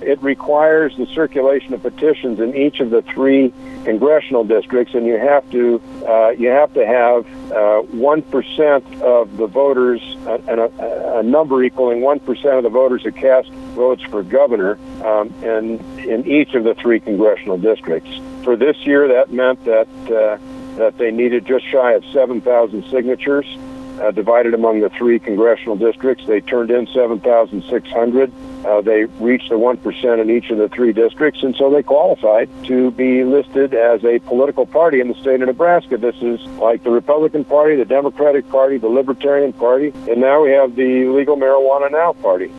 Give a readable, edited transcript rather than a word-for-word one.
it requires the circulation of petitions in each of the 3 congressional districts, and you have to have 1% of the voters, a number equaling 1% of the voters that cast votes for governor, and in each of the 3 congressional districts. For this year, that meant that they needed just shy of 7,000 signatures. Divided among the 3 congressional districts, they turned in 7,600. They reached the 1% in each of the 3 districts, and so they qualified to be listed as a political party in the state of Nebraska. This is like the Republican Party, the Democratic Party, the Libertarian Party, and now we have the Legal Marijuana Now Party.